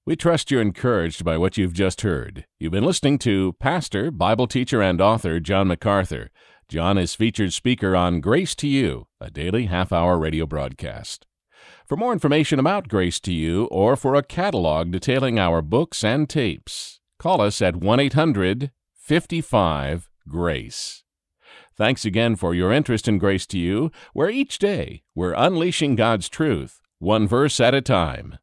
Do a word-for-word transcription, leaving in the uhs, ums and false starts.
We trust you're encouraged by what you've just heard. You've been listening to pastor, Bible teacher, and author John MacArthur. John is featured speaker on Grace to You, a daily half-hour radio broadcast. For more information about Grace to You or for a catalog detailing our books and tapes, call us at one eight hundred, five five, GRACE. Thanks again for your interest in Grace to You, where each day we're unleashing God's truth, one verse at a time.